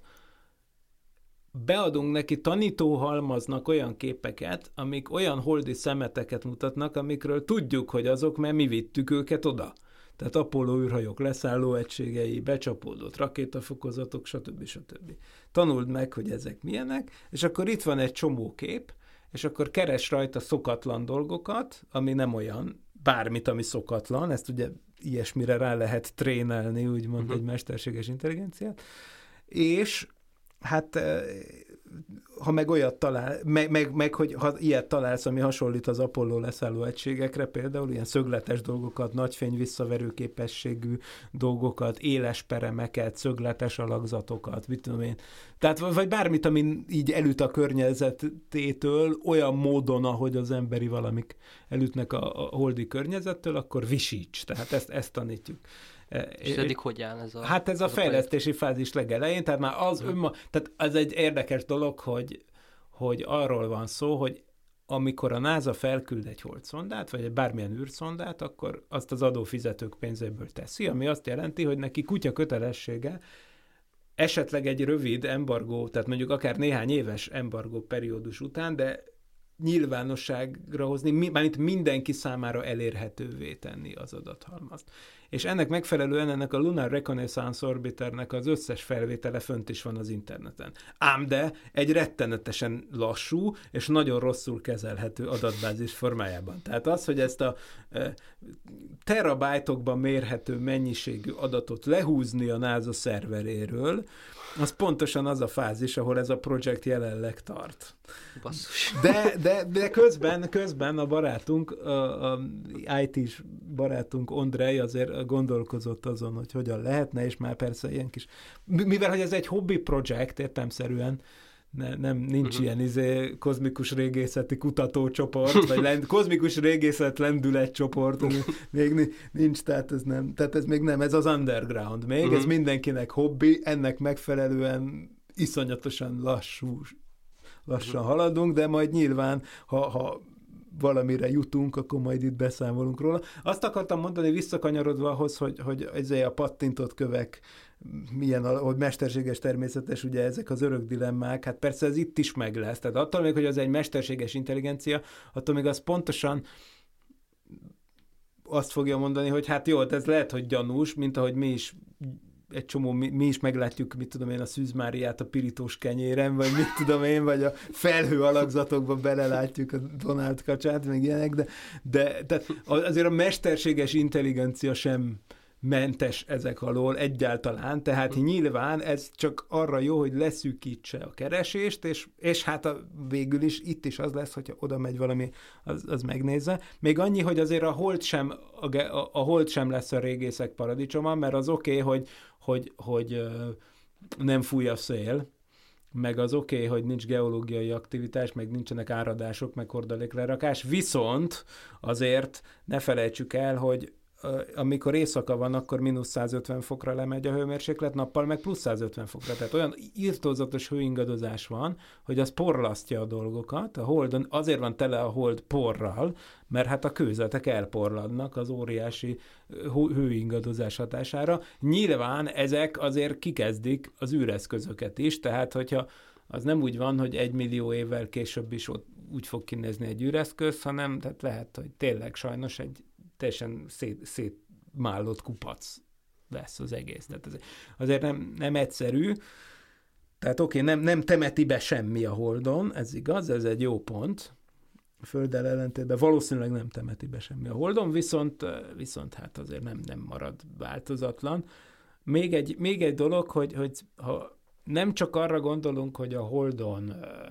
Beadunk neki tanítóhalmaznak olyan képeket, amik olyan holdi szemeteket mutatnak, amikről tudjuk, hogy azok, mert mi vittük őket oda. Tehát Apollo űrhajók leszálló egységei, becsapódott rakétafokozatok, stb. stb. Tanuld meg, hogy ezek milyenek, és akkor itt van egy csomó kép, és akkor keres rajta szokatlan dolgokat, ami nem olyan, bármit, ami szokatlan, ezt ugye ilyesmire rá lehet trénelni, úgymond uh-huh. egy mesterséges intelligenciát, és hát ha meg olyat talál, meg, meg, meg hogy ha ilyet találsz, ami hasonlít az Apollo leszálló egységekre, például ilyen szögletes dolgokat, nagyfény visszaverő képességű dolgokat, éles peremeket, szögletes alakzatokat, mit tudom én. Tehát, vagy bármit, ami így elüt a környezetétől, olyan módon, ahogy az emberi valamik elütnek a, a holdi környezettől, akkor visíts. Tehát ezt, ezt tanítjuk. És eddig hogy áll ez a... Hát ez a fejlesztési fázis legelején, tehát már az hmm. önma, tehát ez egy érdekes dolog, hogy, hogy arról van szó, hogy amikor a NASA felküld egy holdszondát, vagy egy bármilyen űrszondát, akkor azt az adófizetők pénzéből teszi, ami azt jelenti, hogy neki kutya kötelessége esetleg egy rövid embargó, tehát mondjuk akár néhány éves embargó periódus után, de nyilvánosságra hozni, mármint mindenki számára elérhetővé tenni az adathalmazt. És ennek megfelelően ennek a Lunar Reconnaissance Orbiternek az összes felvétele fönt is van az interneten. Ám de egy rettenetesen lassú és nagyon rosszul kezelhető adatbázis formájában. Tehát az, hogy ezt a e, terabájtokban mérhető mennyiségű adatot lehúzni a NASA szerveréről, az pontosan az a fázis, ahol ez a projekt jelenleg tart. Basszus. De, de, de közben, közben a barátunk, a, a í té-s barátunk Andrei azért gondolkozott azon, hogy hogyan lehetne, és már persze ilyen kis... Mivel, hogy ez egy hobby projekt, értelemszerűen, ne, nem, nincs uh-huh. ilyen izé, kozmikus régészeti kutatócsoport, vagy lend, kozmikus régészet lendületcsoport, még nincs, tehát ez nem, tehát ez még nem, ez az underground még, uh-huh. ez mindenkinek hobbi, ennek megfelelően iszonyatosan lassú, lassan uh-huh. haladunk, de majd nyilván, ha, ha valamire jutunk, akkor majd itt beszámolunk róla. Azt akartam mondani, visszakanyarodva ahhoz, hogy, hogy ezért a pattintott kövek milyen, hogy mesterséges természetes, ugye ezek az örök dilemmák, hát persze ez itt is meg lesz. Tehát attól még, hogy az egy mesterséges intelligencia, attól még az pontosan azt fogja mondani, hogy hát jó, ez lehet, hogy gyanús, mint ahogy mi is egy csomó, mi, mi is meglátjuk, mit tudom én, a Szűz Máriát a pirítós kenyéren, vagy mit tudom én, vagy a felhő alakzatokba belelátjuk a Donald kacsát, meg ilyenek, de, de tehát azért a mesterséges intelligencia sem mentes ezek alól egyáltalán, tehát nyilván ez csak arra jó, hogy leszűkítse a keresést, és, és hát a, végül is itt is az lesz, hogyha oda megy valami, az, az megnézze. Még annyi, hogy azért a hold sem, a, a, a hold sem lesz a régészek paradicsoma, mert az oké, okay, hogy, hogy, hogy nem fúj a szél, meg az oké, okay, hogy nincs geológiai aktivitás, meg nincsenek áradások, meg hordaléklerakás, viszont azért ne felejtsük el, hogy amikor éjszaka van, akkor mínusz száz ötven fokra lemegy a hőmérséklet, nappal meg plusz száz ötven fokra. Tehát olyan irtózatos hőingadozás van, hogy az porlasztja a dolgokat. A Holdon azért van tele a Hold porral, mert hát a kőzetek elporladnak az óriási hőingadozás hatására. Nyilván ezek azért kikezdik az űreszközöket is, tehát hogyha az nem úgy van, hogy egy millió évvel később is ott úgy fog kinézni egy űreszköz, hanem tehát lehet, hogy tényleg sajnos egy teljesen szét, szétmállott kupac lesz az egész. Tehát ez azért nem, nem egyszerű. Tehát oké, okay, nem, nem temeti be semmi a Holdon, ez igaz, ez egy jó pont. A Földdel ellentétben valószínűleg nem temeti be semmi a Holdon, viszont, viszont hát azért nem, nem marad változatlan. Még egy, még egy dolog, hogy, hogy ha nem csak arra gondolunk, hogy a Holdon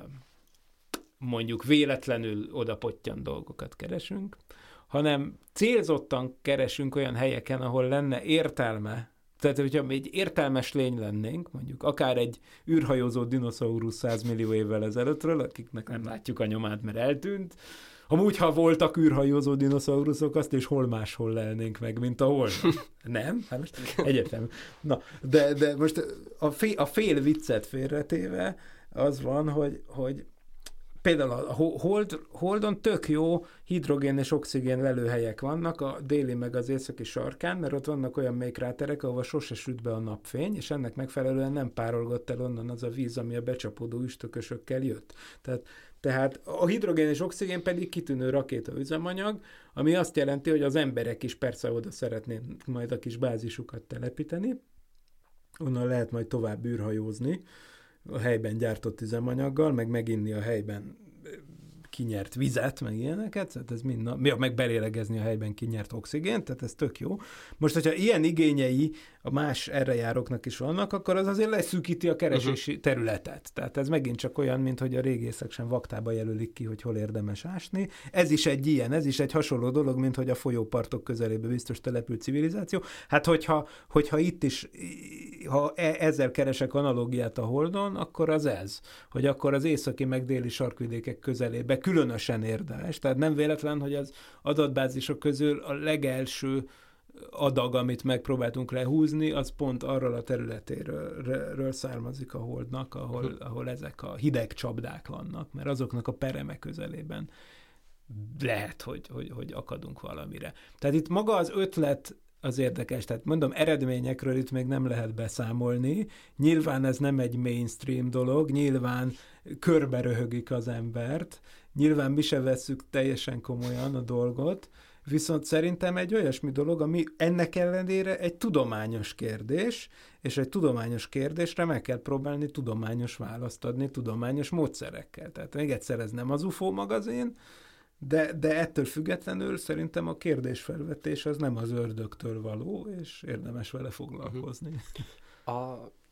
mondjuk véletlenül odapottyan dolgokat keresünk, hanem célzottan keresünk olyan helyeken, ahol lenne értelme. Tehát, hogyha egy értelmes lény lennénk, mondjuk akár egy űrhajózó dinoszaurusz száz millió évvel ezelőttről, akiknek nem látjuk a nyomát, mert eltűnt. Amúgy, ha voltak űrhajózó dinoszauruszok, azt és hol máshol lelnénk meg, mint a Holdon. Nem? Hát most egyetem. Na, de, de most a fél, a fél viccet félretéve az van, hogy, hogy például a hold, Holdon tök jó hidrogén és oxigén lelőhelyek vannak a déli meg az északi sarkán, mert ott vannak olyan mély kráterek, ahol sose süt be a napfény, és ennek megfelelően nem párolgott el onnan az a víz, ami a becsapódó üstökösökkel jött. Tehát, tehát a hidrogén és oxigén pedig kitűnő rakéta üzemanyag, ami azt jelenti, hogy az emberek is persze oda szeretnének majd a kis bázisukat telepíteni, onnan lehet majd tovább űrhajózni, a helyben gyártott üzemanyaggal, meg meginni a helyben kinyert vizet, meg ilyeneket, tehát ez mind, ja, meg belélegezni a helyben kinyert oxigént, tehát ez tök jó. Most, hogyha ilyen igényei a más erre járóknak is vannak, akkor az azért leszűkíti a keresési uh-huh. területet. Tehát ez megint csak olyan, mint hogy a régészek sem vaktába jelölik ki, hogy hol érdemes ásni. Ez is egy ilyen, ez is egy hasonló dolog, mint hogy a folyópartok közelébe biztos települt civilizáció. Hát hogyha, hogyha itt is, ha ezzel keresek analógiát a Holdon, akkor az ez, hogy akkor az északi meg déli sarkvidékek közelébe különösen érdemes. Tehát nem véletlen, hogy az adatbázisok közül a legelső adag, amit megpróbáltunk lehúzni, az pont arról a területéről származik a Holdnak, ahol, ahol ezek a hideg csapdák vannak, mert azoknak a pereme közelében lehet, hogy, hogy, hogy akadunk valamire. Tehát itt maga az ötlet az érdekes, tehát mondom, eredményekről itt még nem lehet beszámolni, nyilván ez nem egy mainstream dolog, nyilván körbe röhögik az embert, nyilván mi se vesszük teljesen komolyan a dolgot, viszont szerintem egy olyasmi dolog, ami ennek ellenére egy tudományos kérdés, és egy tudományos kérdésre meg kell próbálni tudományos választ adni, tudományos módszerekkel. Tehát még egyszer, ez nem az u f o magazin, de, de ettől függetlenül szerintem a kérdésfelvetés az nem az ördögtől való, és érdemes vele foglalkozni. A...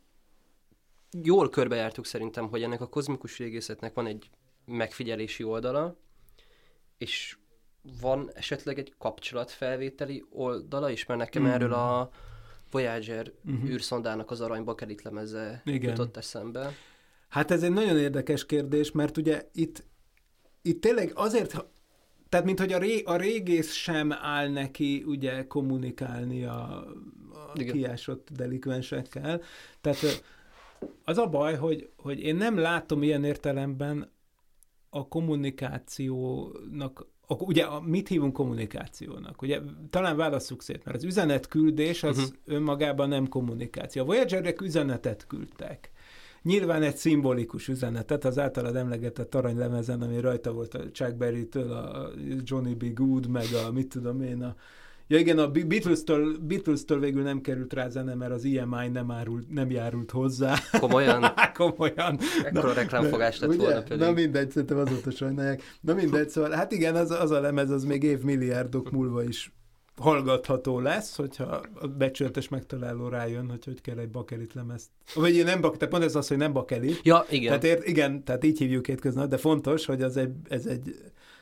Jól körbejártuk szerintem, hogy ennek a kozmikus régészetnek van egy megfigyelési oldala, és van esetleg egy kapcsolatfelvételi oldala is, mert nekem mm. erről a Voyager mm-hmm. űrszondának az aranyba kerítlemeze jutott eszembe. Hát ez egy nagyon érdekes kérdés, mert ugye itt, itt tényleg azért, tehát mint hogy a, ré, a régész sem áll neki ugye kommunikálni a, a kiásott delikvensekkel. Tehát az a baj, hogy, hogy én nem látom ilyen értelemben a kommunikációnak, ugye mit hívunk kommunikációnak? Ugye talán válasszuk szét, mert az üzenetküldés az uh-huh. önmagában nem kommunikáció. A Voyagerek üzenetet küldtek. Nyilván egy szimbolikus üzenetet, az általad emlegetett aranylemezen, ami rajta volt a Chuck Berry-től, a Johnny B. Good, meg a mit tudom én, a Ja igen, a Beatles-től, Beatles-től végül nem került rá zene, mert az i em i nem, árult, nem járult hozzá. Komolyan? Komolyan. Ekkora reklámfogás lett volna pedig. Na mindegy, szerintem azóta sajnálják. Na mindegy, szóval hát igen, az, az a lemez az még évmilliárdok múlva is hallgatható lesz, hogyha a becsületes megtaláló rájön, hogy hogy kell egy bakelit lemezt. Vagy nem bak, te pont ez az, hogy nem bakelit. Ja, igen. Tehát ér, igen, tehát így hívjuk hétköznap, de fontos, hogy az egy, ez egy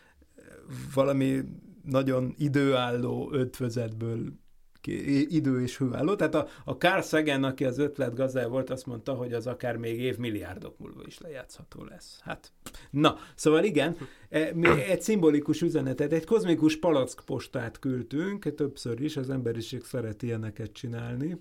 valami nagyon időálló ötvözetből idő és hőálló. Tehát a, a Carl Sagan, aki az ötlet gazdája volt, azt mondta, hogy az akár még évmilliárdok múlva is lejátszható lesz. Hát, na, szóval igen, mi egy szimbolikus üzenetet, egy kozmikus palackpostát küldtünk, többször is, az emberiség szeret ilyeneket csinálni.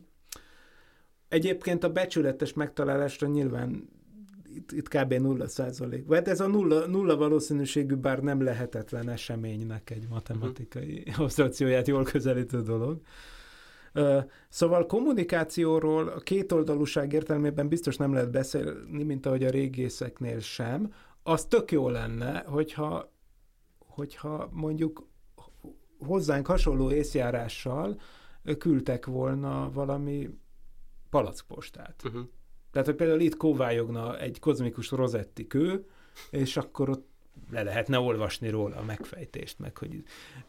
Egyébként a becsületes megtalálásra nyilván itt, itt kb. nulla százalék. Hát ez a nulla, nulla valószínűségű, bár nem lehetetlen eseménynek egy matematikai uh-huh. absztrakcióját jól közelítő dolog. Uh, szóval kommunikációról a kétoldalúság értelmében biztos nem lehet beszélni, mint ahogy a régészeknél sem. Az tök jó lenne, hogyha, hogyha mondjuk hozzánk hasonló észjárással küldtek volna valami palackpostát. Uh-huh. Tehát, hogy például itt kóvályogna egy kozmikus rozetti kő, és akkor ott le lehetne olvasni róla a megfejtést, meg hogy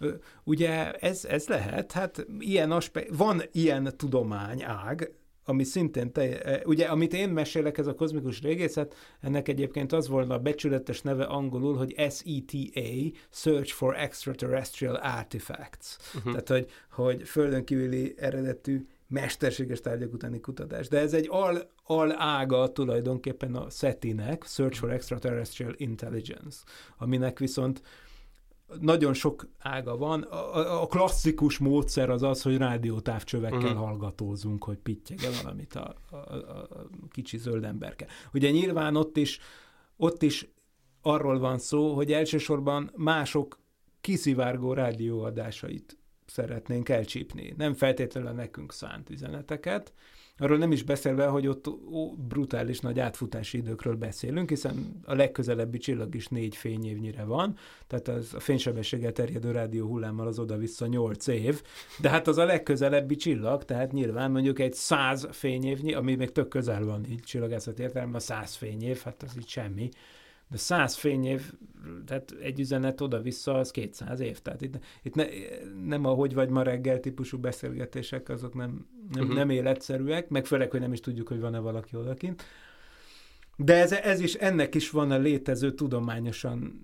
ugye ez, ez lehet, hát ilyen aspekt, van ilyen tudományág, ami szintén, te, ugye amit én mesélek, ez a kozmikus régészet, ennek egyébként az volna a becsületes neve angolul, hogy es e té á, Search for Extraterrestrial Artifacts. Uh-huh. Tehát, hogy, hogy földön kívüli eredetű mesterséges tárgyak utáni kutatás. De ez egy al, al ága tulajdonképpen a SETI-nek, Search for Extraterrestrial Intelligence, aminek viszont nagyon sok ága van. A, a klasszikus módszer az az, hogy rádiótávcsövekkel uh-huh. hallgatózunk, hogy pittyeg-e valamit a, a, a kicsi zöld emberke. Ugye nyilván ott is, ott is arról van szó, hogy elsősorban mások kiszivárgó rádióadásait szeretnénk elcsípni. Nem feltétlenül nekünk szánt üzeneteket. Arról nem is beszélve, hogy ott ó, brutális nagy átfutási időkről beszélünk, hiszen a legközelebbi csillag is négy fényévnyire van, tehát az a fénysebességgel terjedő rádió hullámmal az oda-vissza nyolc év, de hát az a legközelebbi csillag, tehát nyilván mondjuk egy száz fényévnyi, ami még tök közel van így csillagászat értelemben, a száz fényév, hát az így semmi. De száz fényév, tehát egy üzenet oda-vissza, az kétszáz év. Tehát itt, itt ne, nem a hogy vagy ma reggel típusú beszélgetések, azok nem, nem, uh-huh. nem életszerűek, meg főleg, hogy nem is tudjuk, hogy van-e valaki odakint. De ez, ez is, ennek is van a létező tudományosan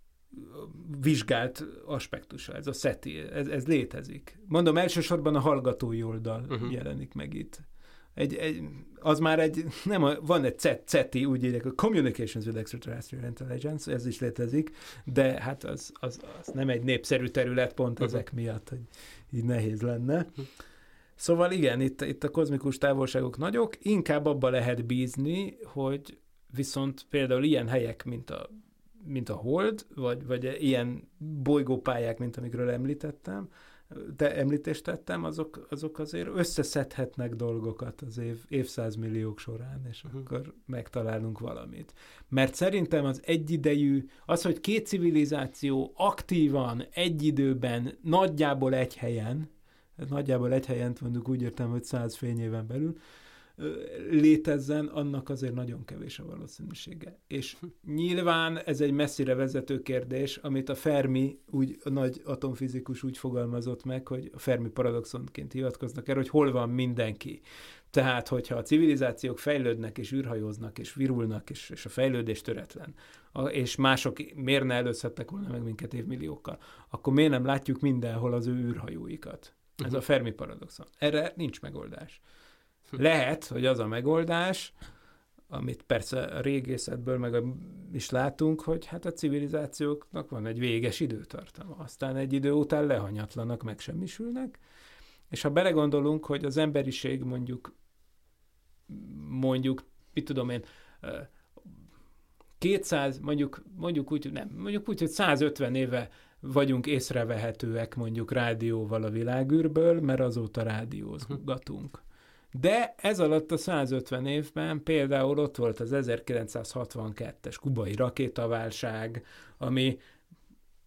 vizsgált aspektusa, ez a SETI, ez, ez létezik. Mondom, elsősorban a hallgatói oldal uh-huh. jelenik meg itt. Egy, egy, az már egy, nem a, van egy CETI, úgy írják, a Communications with Extraterrestrial Intelligence, ez is létezik, de hát az, az, az nem egy népszerű terület pont uh-huh. ezek miatt, hogy így nehéz lenne. Uh-huh. Szóval igen, itt, itt a kozmikus távolságok nagyok, inkább abba lehet bízni, hogy viszont például ilyen helyek, mint a, mint a Hold, vagy, vagy ilyen bolygópályák, mint amikről említettem, de említést tettem, azok, azok azért összeszedhetnek dolgokat az év, évszázmilliók során, és uh-huh. akkor megtalálunk valamit. Mert szerintem az egyidejű, az, hogy két civilizáció aktívan, egy időben, nagyjából egy helyen, nagyjából egy helyen mondjuk úgy értem, hogy száz fényéven belül, létezzen, annak azért nagyon kevés a valószínűsége. És nyilván ez egy messzire vezető kérdés, amit a Fermi, úgy, a nagy atomfizikus úgy fogalmazott meg, hogy a Fermi paradoxonként hivatkoznak erre, hogy hol van mindenki. Tehát, hogyha a civilizációk fejlődnek, és űrhajóznak, és virulnak, és, és a fejlődés töretlen, és mások miért ne előzhettek volna meg minket évmilliókkal, akkor miért nem látjuk mindenhol az ő űrhajóikat? Ez uh-huh. a Fermi paradoxon. Erre nincs megoldás. Lehet, hogy az a megoldás, amit persze a régészetből meg is látunk, hogy hát a civilizációknak van egy véges időtartama. Aztán egy idő után lehanyatlanak, megsemmisülnek, és ha belegondolunk, hogy az emberiség mondjuk, mondjuk, mit tudom én, kétszáz, mondjuk, mondjuk úgy, nem, mondjuk úgy, hogy százötven éve vagyunk észrevehetőek mondjuk rádióval a világűrből, mert azóta rádiózgatunk. De ez alatt a százötven évben például ott volt az ezerkilencszázhatvankettes kubai rakétaválság, ami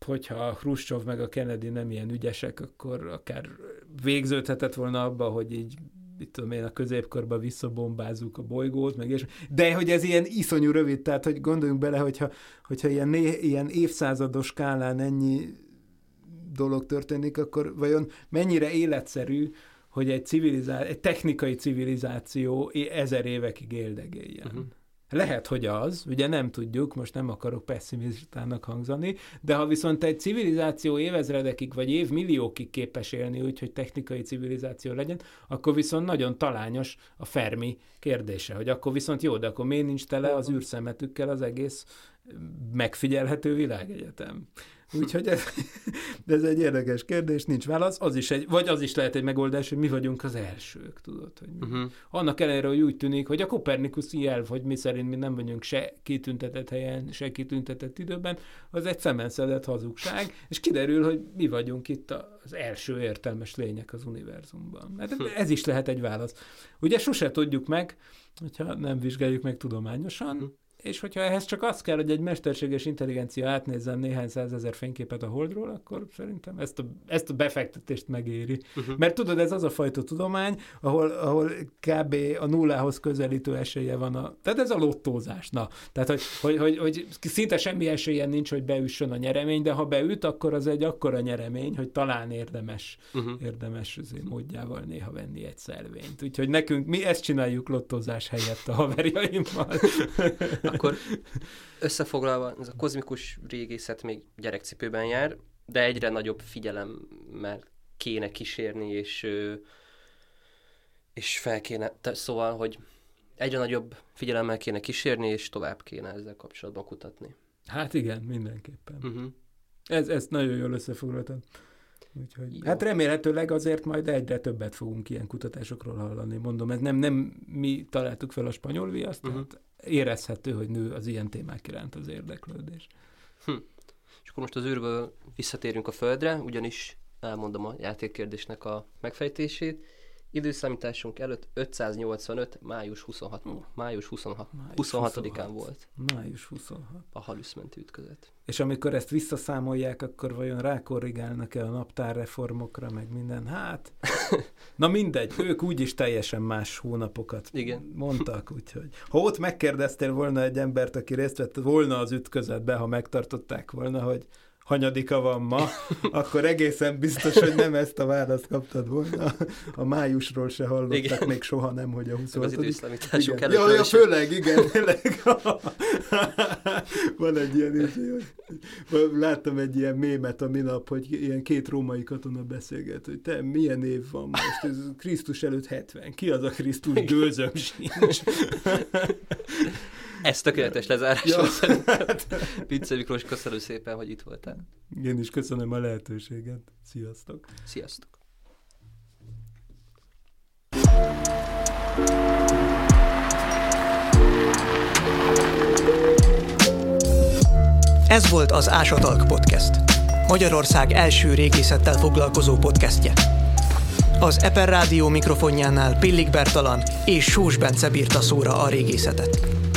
hogyha a Hruscsov meg a Kennedy nem ilyen ügyesek, akkor akár végződhetett volna abba, hogy így mit tudom én, a középkorban visszabombázzuk a bolygót, meg és, de hogy ez ilyen iszonyú rövid, tehát hogy gondoljunk bele, hogyha, hogyha ilyen, né, ilyen évszázados skálán ennyi dolog történik, akkor vajon mennyire életszerű, hogy egy, civilizá- egy technikai civilizáció ezer évekig éldegéljen. Uh-huh. Lehet, hogy az, ugye nem tudjuk, most nem akarok pessimistának hangzani, de ha viszont egy civilizáció évezredekig vagy évmilliókig képes élni úgy, hogy technikai civilizáció legyen, akkor viszont nagyon talányos a Fermi kérdése, hogy akkor viszont jó, de akkor miért nincs tele az űrszemetükkel az egész megfigyelhető világegyetem. Úgyhogy ez, ez egy érdekes kérdés, nincs válasz, az is egy, vagy az is lehet egy megoldás, hogy mi vagyunk az elsők, tudod, hogy mi. Uh-huh. Annak ellenére, hogy úgy tűnik, hogy a kopernikuszi elv, hogy mi szerint mi nem vagyunk se kitüntetett helyen, se kitüntetett időben, az egy szemenszedett hazugság, és kiderül, hogy mi vagyunk itt az első értelmes lények az univerzumban. Hát ez is lehet egy válasz. Ugye sose tudjuk meg, hogyha nem vizsgáljuk meg tudományosan, uh-huh. és hogyha ehhez csak az kell, hogy egy mesterséges intelligencia átnézzen néhány százezer fényképet a Holdról, akkor szerintem ezt a, ezt a befektetést megéri. Uh-huh. Mert tudod, ez az a fajta tudomány, ahol, ahol kb. A nullához közelítő esélye van. A, tehát ez a lottózás. Na, tehát, hogy, hogy, hogy, hogy szinte semmi esélye nincs, hogy beüssön a nyeremény, de ha beüt, akkor az egy akkora nyeremény, hogy talán érdemes, uh-huh. érdemes módjával néha venni egy szelvényt. Úgyhogy nekünk, mi ezt csináljuk lottózás helyett a haverjaimmal. Akkor összefoglalva, ez a kozmikus régészet még gyerekcipőben jár, de egyre nagyobb figyelemmel kéne kísérni, és, és fel kéne, szóval, hogy egyre nagyobb figyelemmel kéne kísérni, és tovább kéne ezzel kapcsolatban kutatni. Hát igen, mindenképpen. Uh-huh. Ez, ezt nagyon jól összefoglaltad. Úgyhogy, hát remélhetőleg azért majd egyre többet fogunk ilyen kutatásokról hallani. Mondom, ez nem, nem mi találtuk fel a spanyol viaszt, uh-huh. tehát érezhető, hogy nő az ilyen témák iránt az érdeklődés. Hm. És akkor most az űrből visszatérünk a Földre, ugyanis elmondom a játékkérdésnek a megfejtését. Időszámításunk előtt ötszáznyolcvanöt. május huszonhatodikán május huszonhat, huszonhatodikán volt. május huszonhat. A haluszmenti ütközet. És amikor ezt visszaszámolják, akkor vajon rákorrigálnak-e a naptárreformokra, meg minden? Hát, na mindegy, ők úgyis teljesen más hónapokat Igen. mondtak, úgyhogy. Ha ott megkérdeztél volna egy embert, aki részt vett volna az ütközetbe, ha megtartották volna, hogy hanyadika van ma, akkor egészen biztos, hogy nem ezt a választ kaptad volna. A májusról se hallottak igen. még soha nem, hogy a huszonhatodik Az időszámításunk előtt. Ja, ja, főleg, igen, tényleg. Van egy ilyen, láttam egy ilyen mémet a minap, hogy ilyen két római katona beszélget, hogy te, milyen év van most? Ez Krisztus előtt hetven. Ki az a Krisztus? Gőzöm sincs. Ez tökéletes lezárás ja. volt szerintem. Pince Miklós, köszönöm szépen, hogy itt voltál. Én is köszönöm a lehetőséget. Sziasztok! Sziasztok! Ez volt az Ásatalk Podcast. Magyarország első régészettel foglalkozó podcastje. Az Eper Rádió mikrofonjánál Pillik Bertalan és Sós Bence bírta szóra a régészetet.